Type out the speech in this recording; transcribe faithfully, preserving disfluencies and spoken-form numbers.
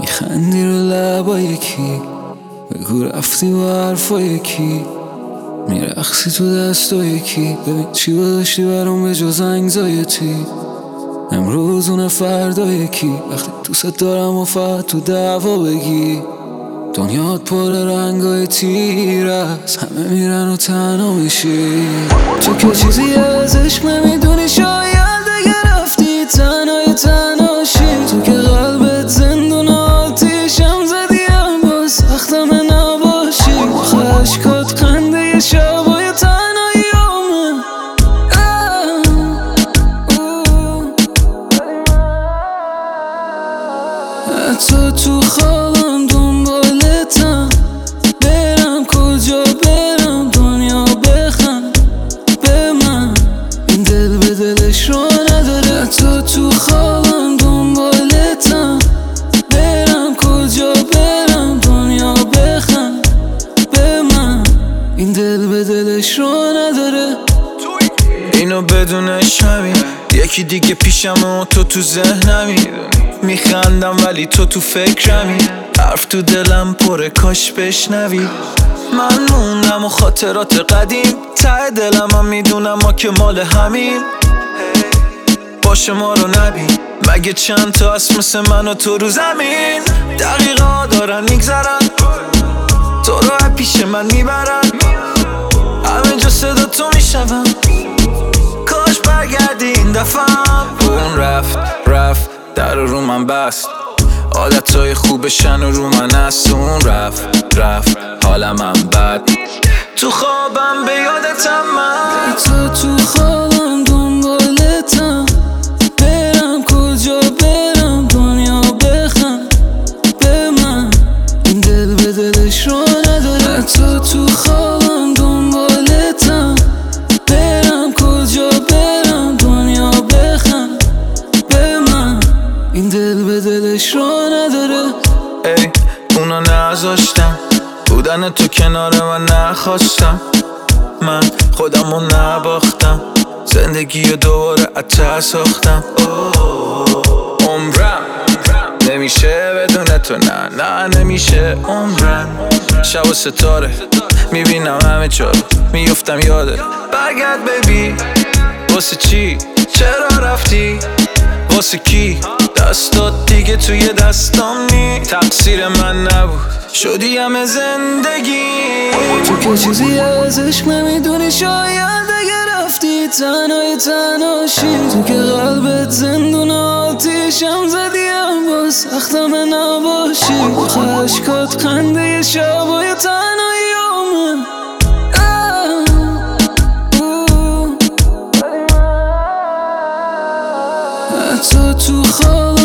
میخندی رو لبای کی، بگو رفتی با حرفای کی، میرقصی تو دستای کی. ببین چی داشتی برام به جز انگزایتی، امروز اون فردای کی. وقتی دوست دارم و فقط تو دعوا بگی، دنیات پر رنگای تیر است، همه میرن و تنها میشی. تو که چیزی از عشق نمیدونی، شاید اگه رفتی تنهای تنهاشی. تو که قلبت زندون آتیشم زدیم، با سختم نباشی. خشکات خنده شبای تنهاییامه. حتی تو خوابم دنبالتم، برم کجا برم دنیا بخند به من، این دل به دلش رو نداره. حتی تو خوابم دنبالتم، برم کجا برم دنیا بخند به من، این دل به دلش رو نداره. اینو بدونش همین، یکی دیگه پیشم و تو تو ذهنمی. میخندم ولی تو تو فکرمی، حرف تو دلم پره کاش بشنوی. من موندم و خاطرات قدیم، ته دلم هم میدونم ما که مال همین. باشه ما رو نبین، مگه چند تا هست مثل من و تو رو زمین. دقیقا دارن میگذرن، تو رو پیش من میبرن، همه جا صدا تو میشنوم. کاش برگردی این دفعه. اون رفت رفت در رو من بست، عادتهای خوبشن و رو من است. اون رفت رفت حالم هم بد، تو خوابم به یادتم من. تو تو خوابم دنبالتم، برم کجا برم دنیا بخند به من، این دل به دلش رو نداره. تو تو خوابم دنبالتم، برم کجا برم دنیا بخند به من، این دل به دلش رو نداره. ای اونا نذاشتم، بودن تو کنار من نخواستم. من خودمو نباختم، زندگی رو دوباره اتر ساختم. عمرم نمیشه بدون تو، نه نه نمیشه عمرم. شب و ستاره میبینم همه جا رو، میفتم یاده. برگرد بیبی، واسه چی چرا رفتی، واسه کی دستات دیگه توی دستام نی. تقصیر من نبود شدی همه زندگی. تو که چیزی از عشق نمیدونی، شاید اگه رفتی تنهای تنهاشی. تو که قلبت زندون آتیشم زدیم، با سختم نباشی. خشکات خنده شبای تنهاییامه. حتی تو خواب